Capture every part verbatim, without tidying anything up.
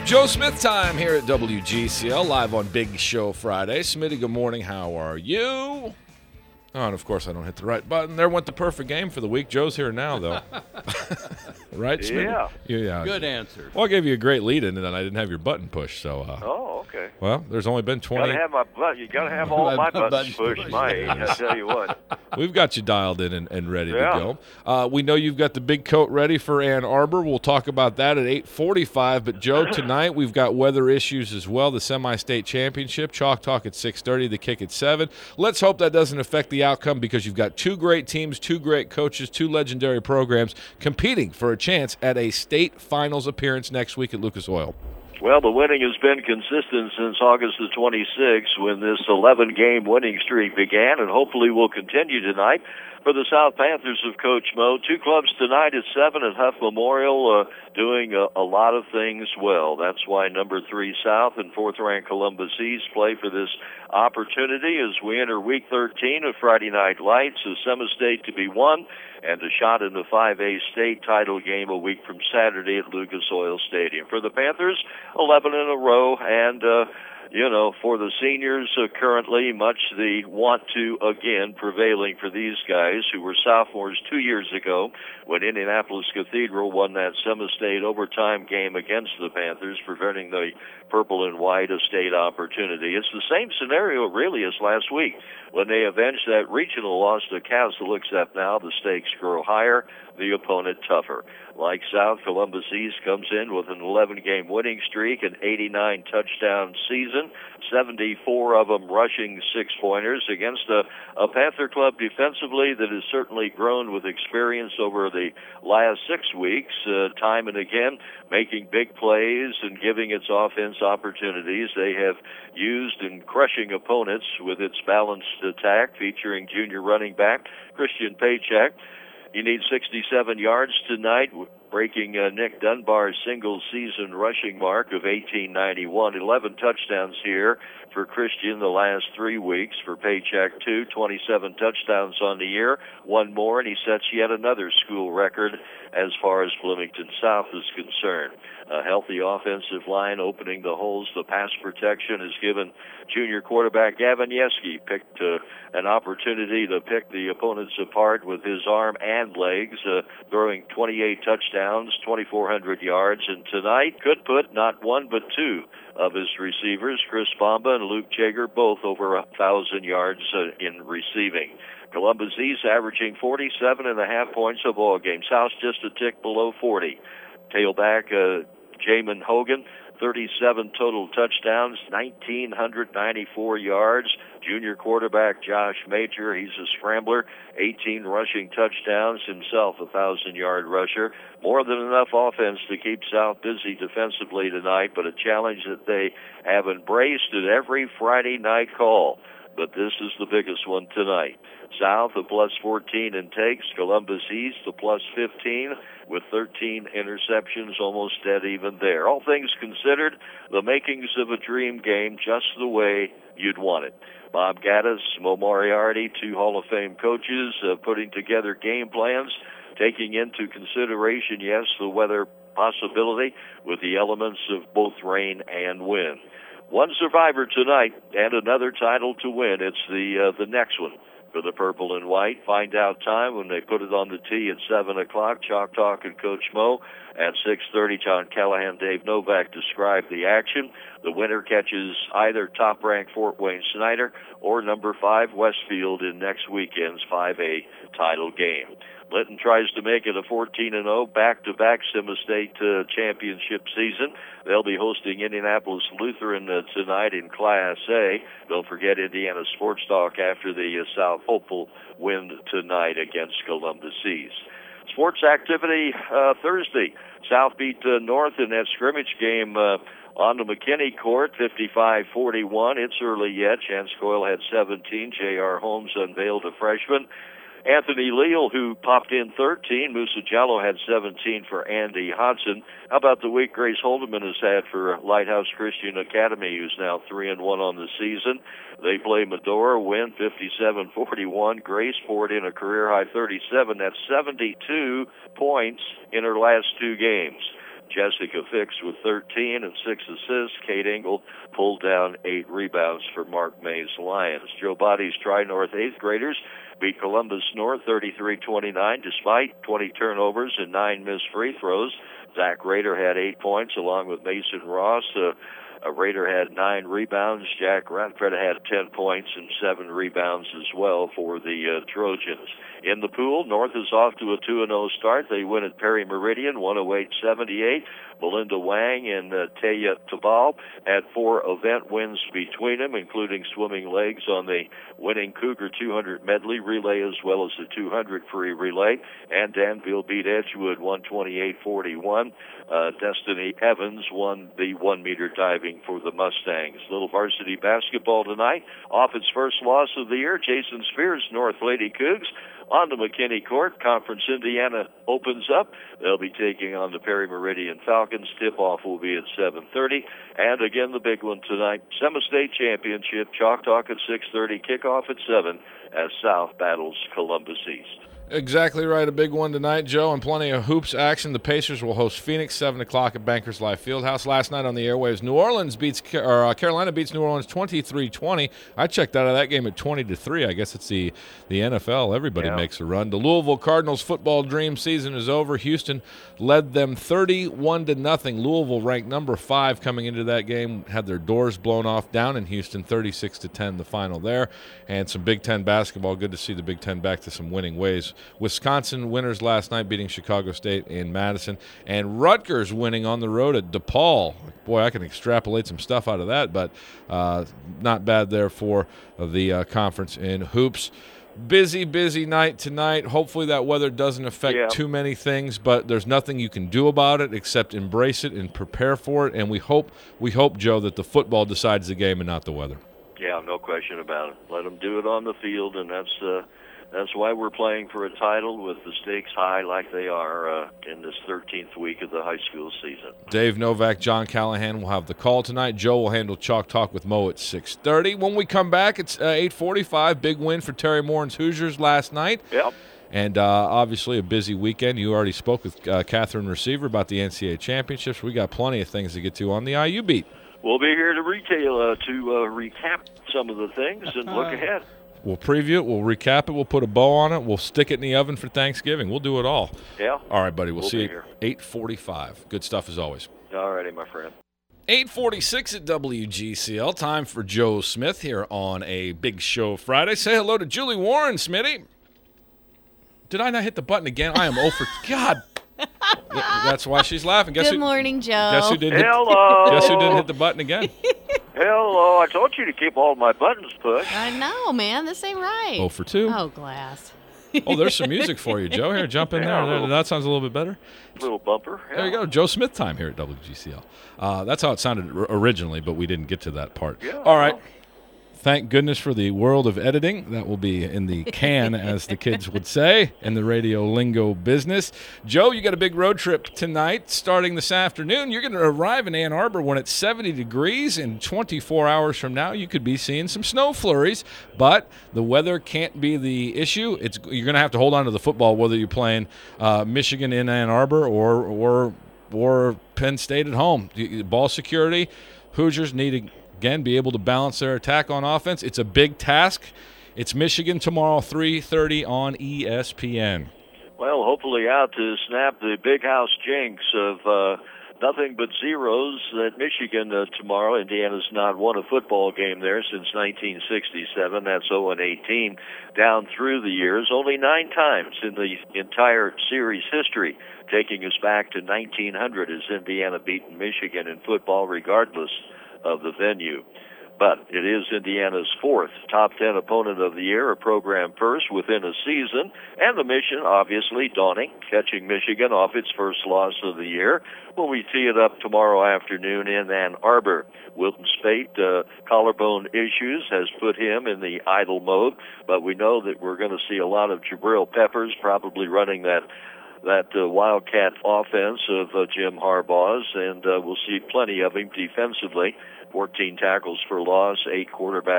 Joe Smith time here at W G C L, live on Big Show Friday. Smitty, good morning. How are you? Oh, and of course I don't hit the right button. There went the perfect game for the week. Joe's here now, though. Right, Smitty? Yeah. yeah. Good answer. Well, I gave you a great lead in, and then I didn't have your button pushed. So, uh, Oh, okay. well, there's only been twenty. Gotta have my butt. You gotta have all my buttons Buttons pushed. pushed. My age, I tell you what. We've got you dialed in and, and ready Yeah. to go. Uh, we know you've got the big coat ready for Ann Arbor. We'll talk about that at eight forty-five. But, Joe, tonight we've got weather issues as well. The semi-state championship, Chalk Talk at six thirty, the kick at seven. Let's hope that doesn't affect the outcome because you've got two great teams, two great coaches, two legendary programs competing for a chance at a state finals appearance next week at Lucas Oil. Well, the winning has been consistent since August the twenty-sixth when this eleven-game winning streak began, and hopefully will continue tonight for the South Panthers of Coach Mo. Two clubs tonight at seven at Huff Memorial uh, doing a, a lot of things well. That's why number three South and fourth-ranked Columbus East play for this opportunity as we enter Week thirteen of Friday Night Lights, a semi-state to be won, and a shot in the five A state title game a week from Saturday at Lucas Oil Stadium. For the Panthers, eleven in a row, and, uh, you know, for the seniors uh, currently, much the want to again prevailing for these guys who were sophomores two years ago when Indianapolis Cathedral won that semi-state overtime game against the Panthers, preventing the purple and white a state opportunity. It's the same scenario really as last week when they avenged that regional loss to Castle, except now the stakes grow higher, the opponent tougher. Like South, Columbus East comes in with an eleven-game winning streak, an eighty-nine touchdown season, seventy-four of them rushing six-pointers against a, a Panther club defensively that has certainly grown with experience over the last six weeks, uh, time and again, making big plays and giving its offense opportunities. They have used in crushing opponents with its balanced attack, featuring junior running back Christian Paycheck. He needs sixty-seven yards tonight, breaking uh, Nick Dunbar's single-season rushing mark of eighteen ninety-one. eleven touchdowns here for Christian the last three weeks. For Paycheck, two, twenty-seven touchdowns on the year. One more, and he sets yet another school record as far as Bloomington South is concerned. A healthy offensive line opening the holes. The pass protection has given junior quarterback Gavin Yeske picked uh, an opportunity to pick the opponents apart with his arm and legs, uh, throwing twenty-eight touchdowns, twenty-four hundred yards, and tonight could put not one but two of his receivers, Chris Bamba and Luke Jager, both over a thousand yards uh, in receiving. Columbus East averaging forty-seven and a half points a ball game. South just a tick below forty. Tailback uh, Jamin Hogan, thirty-seven total touchdowns, one thousand nine hundred ninety-four yards. Junior quarterback Josh Major, he's a scrambler, eighteen rushing touchdowns, himself a thousand-yard rusher. More than enough offense to keep South busy defensively tonight, but a challenge that they have embraced at every Friday night call. But this is the biggest one tonight. South, a plus fourteen in takes. Columbus East, a plus fifteen with thirteen interceptions, almost dead even there. All things considered, the makings of a dream game just the way you'd want it. Bob Gaddis, Mo Moriarty, two Hall of Fame coaches, uh, putting together game plans, taking into consideration, yes, the weather possibility with the elements of both rain and wind. One survivor tonight and another title to win. It's the uh, the next one for the purple and white. Find out time when they put it on the tee at seven o'clock. Chalk Talk and Coach Mo. At six thirty, John Callahan, Dave Novak describe the action. The winner catches either top-ranked Fort Wayne Snyder or number five Westfield in next weekend's five A title game. Linton tries to make it a fourteen and oh back-to-back Semi-State uh, championship season. They'll be hosting Indianapolis Lutheran uh, tonight in Class A. Don't forget Indiana Sports Talk after the uh, South Hopeful win tonight against Columbus East. Sports activity uh, Thursday. South beat uh, North in that scrimmage game uh, on the McKinney court, fifty-five forty-one. It's early yet. Chance Coyle had seventeen. J R. Holmes unveiled a freshman. Anthony Leal, who popped in thirteen. Musa Jallo had seventeen for Andy Hodson. How about the week Grace Holdeman has had for Lighthouse Christian Academy, who's now three and one on the season? They play Medora, win fifty-seven forty-one. Grace poured in a career-high thirty-seven. That's seventy-two points in her last two games. Jessica Fix with thirteen and six assists. Kate Engel pulled down eight rebounds for Mark May's Lions. Joe Body's Tri-North eighth graders beat Columbus North thirty-three twenty-nine despite twenty turnovers and nine missed free throws. Zach Rader had eight points along with Mason Ross. Uh, uh, Rader had nine rebounds. Jack Ranfred had ten points and seven rebounds as well for the uh, Trojans. In the pool, North is off to a two and oh start. They win at Perry Meridian, one oh eight seventy-eight. Melinda Wang and uh, Taya Tabal had four event wins between them, including swimming legs on the winning Cougar two hundred medley relay as well as the two hundred free relay. And Danville beat Edgewood one twenty-eight forty-one. Uh, Destiny Evans won the one-meter diving for the Mustangs. Little varsity basketball tonight. Off its first loss of the year, Jason Spears, North Lady Cougs. On the McKinney Court, Conference Indiana opens up. They'll be taking on the Perry Meridian Falcons. Tip-off will be at seven thirty. And again, the big one tonight, Semi-State Championship, Chalk Talk at six thirty, kickoff at seven as South battles Columbus East. Exactly right. A big one tonight, Joe, and plenty of hoops action. The Pacers will host Phoenix, seven o'clock at Bankers Life Fieldhouse. Last night on the airwaves, New Orleans beats, or uh, Carolina beats New Orleans twenty-three twenty. I checked out of that game at twenty to three. I guess it's the, the N F L. Everybody yeah. makes a run. The Louisville Cardinals football dream season is over. Houston led them thirty-one to nothing. Louisville, ranked number five coming into that game, had their doors blown off down in Houston, thirty-six to ten, the final there. And some Big Ten basketball. Good to see the Big Ten back to some winning ways. Wisconsin winners last night, beating Chicago State in Madison, and Rutgers winning on the road at DePaul. Boy, I can extrapolate some stuff out of that, but uh, not bad there for the uh, conference in hoops. Busy, busy night tonight. Hopefully that weather doesn't affect yeah. too many things, but there's nothing you can do about it except embrace it and prepare for it. And we hope, we hope, Joe, that the football decides the game and not the weather. Yeah, no question about it. Let them do it on the field, and that's uh, that's why we're playing for a title with the stakes high like they are uh, in this thirteenth week of the high school season. Dave Novak, John Callahan will have the call tonight. Joe will handle Chalk Talk with Mo at six thirty. When we come back, it's uh, eight forty-five. Big win for Terry Moran's Hoosiers last night. Yep. And uh, obviously a busy weekend. You already spoke with uh, Catherine Receiver about the N C double A championships. We got plenty of things to get to on the I U beat. We'll be here to retail uh, to uh, recap some of the things and look ahead. We'll preview it. We'll recap it. We'll put a bow on it. We'll stick it in the oven for Thanksgiving. We'll do it all. Yeah. All right, buddy. We'll, we'll see you here. eight forty-five. Good stuff as always. All righty, my friend. eight forty-six at W G C L. Time for Joe Smith here on a big show Friday. Say hello to Julie Warren, Smitty. Did I not hit the button again? I am oh for God. That's why she's laughing. Guess Good who, morning, Joe. Guess who didn't Hello. Hit, guess who didn't hit the button again? Hello. I told you to keep all my buttons pushed. I know, man. This ain't right. oh for two. Oh, Glass. Oh, there's some music for you, Joe. Here, jump in Yeah, there. little- That sounds a little bit better. Little bumper. Yeah. There you go. Joe Smith time here at W G C L. Uh, that's how it sounded r- originally, but we didn't get to that part. Yeah. All right. Thank goodness for the world of editing. That will be in the can, as the kids would say, in the radio lingo business. Joe, you got a big road trip tonight starting this afternoon. You're going to arrive in Ann Arbor when it's seventy degrees, and twenty-four hours from now you could be seeing some snow flurries. But the weather can't be the issue. It's You're going to have to hold on to the football, whether you're playing uh, Michigan in Ann Arbor or, or, or Penn State at home. Ball security, Hoosiers need to again, be able to balance their attack on offense. It's a big task. It's Michigan tomorrow, three thirty on E S P N. Well, hopefully out to snap the big house jinx of uh, nothing but zeros at Michigan uh, tomorrow. Indiana's not won a football game there since nineteen sixty-seven. That's oh and eighteen down through the years. Only nine times in the entire series history, taking us back to nineteen hundred as Indiana beaten Michigan in football, regardless of the venue. But it is Indiana's fourth top ten opponent of the year, a program first within a season, and the mission, obviously, daunting, catching Michigan off its first loss of the year when we tee it up tomorrow afternoon in Ann Arbor. Wilton Spate, uh, collarbone issues, has put him in the idle mode, but we know that we're going to see a lot of Jabril Peppers probably running that that uh, Wildcat offense of uh, Jim Harbaugh's, and uh, we'll see plenty of him defensively. fourteen tackles for loss, eight quarterback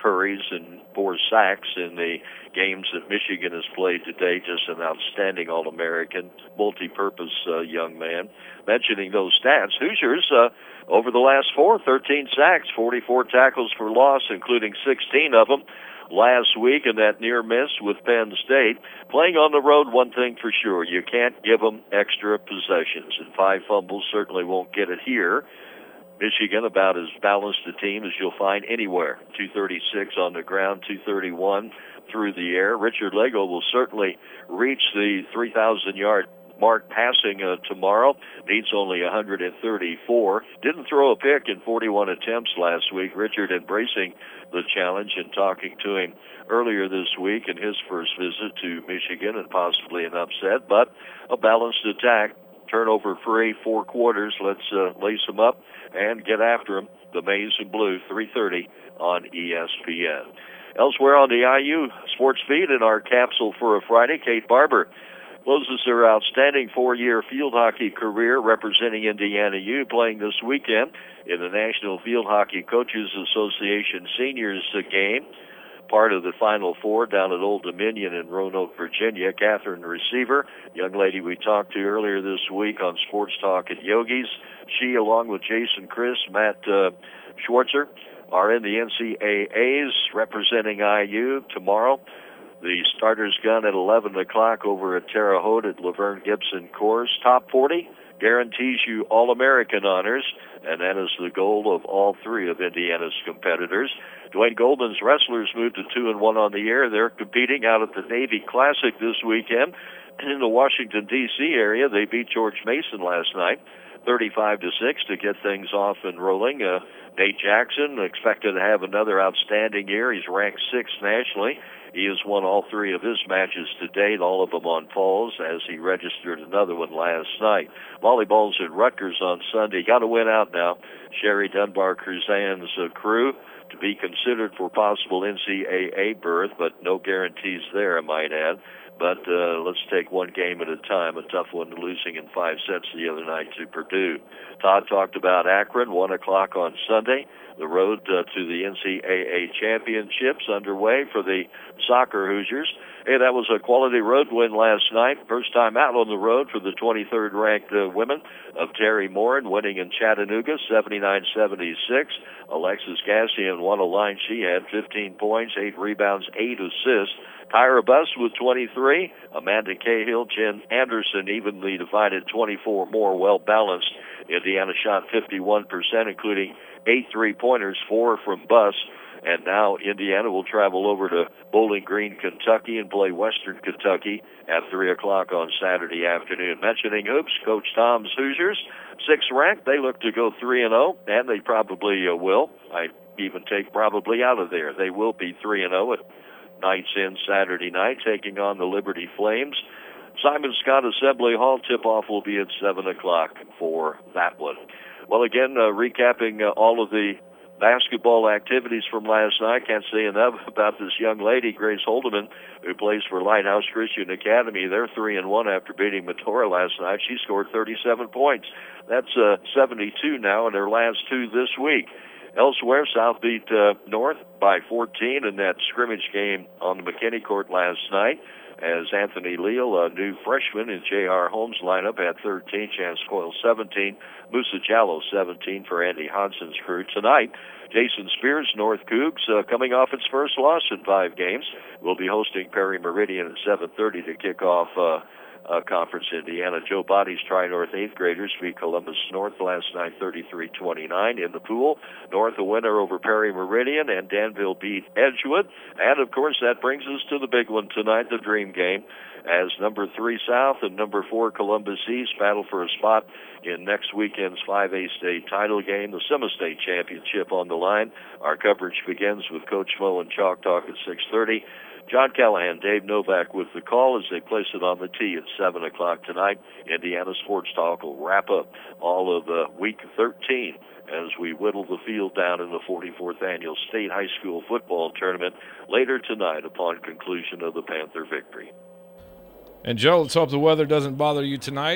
hurries and four sacks in the games that Michigan has played today. Just an outstanding All-American, multi-purpose uh, young man. Mentioning those stats, Hoosiers, uh, over the last four, thirteen sacks, forty-four tackles for loss, including sixteen of them last week, and that near miss with Penn State. Playing on the road, one thing for sure, you can't give them extra possessions, and five fumbles certainly won't get it here. Michigan, about as balanced a team as you'll find anywhere. two thirty-six on the ground, two thirty-one through the air. Richard Lagow will certainly reach the three thousand yard mark passing uh, tomorrow. Needs only one hundred thirty-four. Didn't throw a pick in forty-one attempts last week. Richard embracing the challenge and talking to him earlier this week in his first visit to Michigan, and possibly an upset, but a balanced attack. Turnover free, four quarters. Let's uh, lace them up and get after them. The Maize and Blue, three thirty on E S P N. Elsewhere on the I U Sports Feed in our capsule for a Friday, Kate Barber closes her outstanding four-year field hockey career representing Indiana U, playing this weekend in the National Field Hockey Coaches Association Seniors game. Part of the Final Four down at Old Dominion in Roanoke, Virginia. Catherine Receiver, young lady we talked to earlier this week on Sports Talk at Yogi's. She, along with Jason Chris, Matt uh, Schwartzer, are in the N C A As representing I U tomorrow. The starter's gun at eleven o'clock over at Terre Haute at Laverne Gibson Course. Top forty guarantees you All-American honors, and that is the goal of all three of Indiana's competitors. Dwayne Golden's wrestlers moved to two and one on the year. They're competing out at the Navy Classic this weekend. In the Washington, D C area, they beat George Mason last night, thirty-five to six, to get things off and rolling. Uh, Nate Jackson expected to have another outstanding year. He's ranked sixth nationally. He has won all three of his matches to date, all of them on falls, as he registered another one last night. Volleyball's at Rutgers on Sunday. Got to win out now. Sherry Dunbar-Cruzan's uh, crew to be considered for possible N C A A berth, but no guarantees there, I might add. But uh, let's take one game at a time. A tough one, losing in five sets the other night to Purdue. Todd talked about Akron, one o'clock on Sunday. The road uh, to the N C A A championships underway for the soccer Hoosiers. Hey, that was a quality road win last night. First time out on the road for the twenty-third ranked uh, women of Terry Morin, winning in Chattanooga, seventy-nine seventy-six. Alexis Gassian won a line. She had fifteen points, eight rebounds, eight assists. Tyra Buss with twenty-three. Amanda Cahill, Jen Anderson evenly divided twenty-four more, well-balanced. Indiana shot fifty-one percent, including eight three-pointers, four from Buss. And now Indiana will travel over to Bowling Green, Kentucky, and play Western Kentucky at three o'clock on Saturday afternoon. Mentioning hoops, Coach Tom's Hoosiers, sixth ranked. They look to go three and oh, and they probably uh, will. I even take probably out of there. They will be three and oh at Knights Inn Saturday night, taking on the Liberty Flames. Simon Scott Assembly Hall tip-off will be at seven o'clock for that one. Well, again, uh, recapping uh, all of the basketball activities from last night. Can't say enough about this young lady, Grace Holdeman, who plays for Lighthouse Christian Academy. They're three and one after beating Matora last night. She scored thirty-seven points. That's uh, seventy-two now in her last two this week. Elsewhere, South beat uh, North by fourteen in that scrimmage game on the McKinney Court last night, as Anthony Leal, a new freshman in J R. Holmes' lineup, had thirteen, Chance Coyle seventeen, Musa Jallo seventeen for Andy Hodgson's crew. Tonight, Jason Spears, North Cougs, uh, coming off its first loss in five games, will be hosting Perry Meridian at seven thirty to kick off uh, uh, Conference Indiana. Joe Body's Tri-North eighth graders beat Columbus North last night thirty-three twenty-nine. In the pool, North a winner over Perry Meridian, and Danville beat Edgewood. And, of course, that brings us to the big one tonight, the Dream Game, as number three South and number four Columbus East battle for a spot in next weekend's five A state title game, the Sema State Championship on the line. Our coverage begins with Coach Mo and Chalk Talk at six thirty. John Callahan, Dave Novak with the call as they place it on the tee at seven o'clock tonight. Indiana Sports Talk will wrap up all of uh, week thirteen as we whittle the field down in the forty-fourth Annual State High School Football Tournament later tonight upon conclusion of the Panther victory. And, Joe, let's hope the weather doesn't bother you tonight.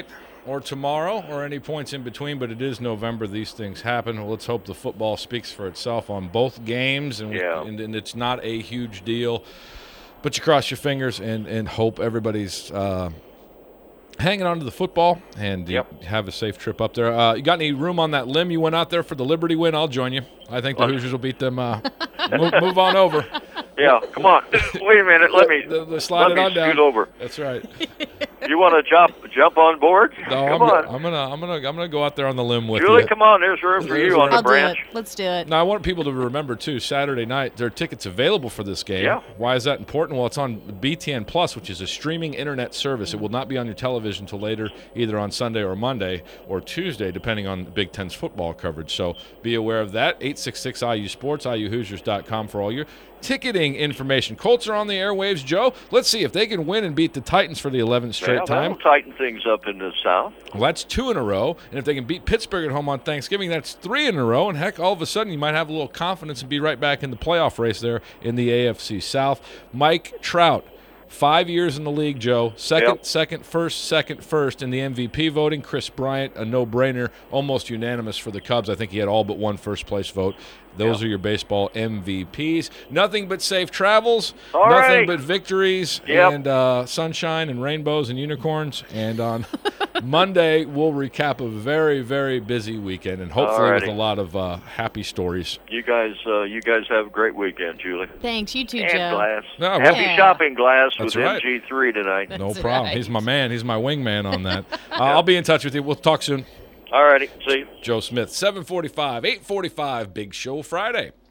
or tomorrow or any points in between, but it is November. These things happen. Well, let's hope the football speaks for itself on both games, and, yeah. we, and, and it's not a huge deal. But you cross your fingers and, and hope everybody's uh, hanging on to the football, and yep. you have a safe trip up there. Uh, you got any room on that limb you went out there for the Liberty win? I'll join you. I think the Hoosiers will beat them. Uh, move, move on over. Yeah, come on. Wait a minute. Let me, the, the slide let it me on scoot down. over. That's right. You want to jump jump on board? No, come I'm, on. I'm gonna I'm gonna I'm gonna go out there on the limb with Julie, you. come on. There's room for There's you on the I'll branch. do it. Let's do it. Now I want people to remember too. Saturday night, there are tickets available for this game. Yeah. Why is that important? Well, it's on B T N Plus, which is a streaming internet service. It will not be on your television until later, either on Sunday or Monday or Tuesday, depending on Big Ten's football coverage. So be aware of that. eight six six I U Sports, I U Hoosiers dot com for all your ticketing information. Colts are on the airwaves, Joe. Let's see if they can win and beat the Titans for the eleventh straight Yeah, time. that'll tighten things up in the South. Well, that's two in a row. And if they can beat Pittsburgh at home on Thanksgiving, that's three in a row. And, heck, all of a sudden you might have a little confidence and be right back in the playoff race there in the A F C South. Mike Trout, five years in the league, Joe. Second, yep. second, first, second, first in the M V P voting. Chris Bryant, a no-brainer, almost unanimous for the Cubs. I think he had all but one first-place vote. Those yep. are your baseball M V Ps. Nothing but safe travels. All nothing right. but victories yep. and uh, sunshine and rainbows and unicorns. And on Monday, we'll recap a very, very busy weekend, and hopefully Alrighty. with a lot of uh, happy stories. You guys, uh, you guys have a great weekend, Julie. Thanks. You too, And Joe. Glass. No, well- Happy Yeah. shopping, Glass, That's with right. M G three tonight. That's No problem. right. He's my man. He's my wingman on that. uh, I'll be in touch with you. We'll talk soon. All righty. See you. Joe Smith, seven forty-five, eight forty-five, Big Show Friday.